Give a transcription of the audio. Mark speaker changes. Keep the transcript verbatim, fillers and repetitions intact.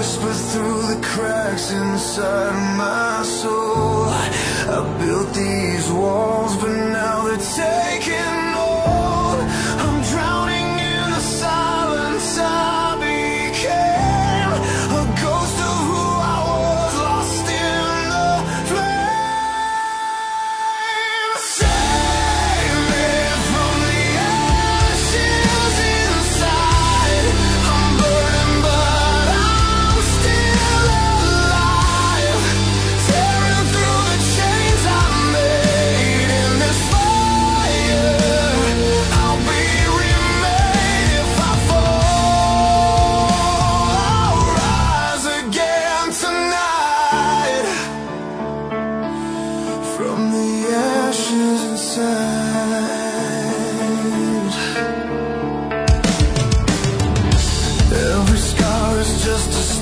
Speaker 1: whisper through the cracks inside my soul. I built these walls, but now they're taking hold. I'm drowning in the silence. I became a ghost of who I was, lost in the flames. Save me from the ashes inside. I'm burning, but I'm still alive. Tearing through the chains I made in this fire. I'll be remade if I fall. I'll rise again tonight from the ashes inside. Every scar is just a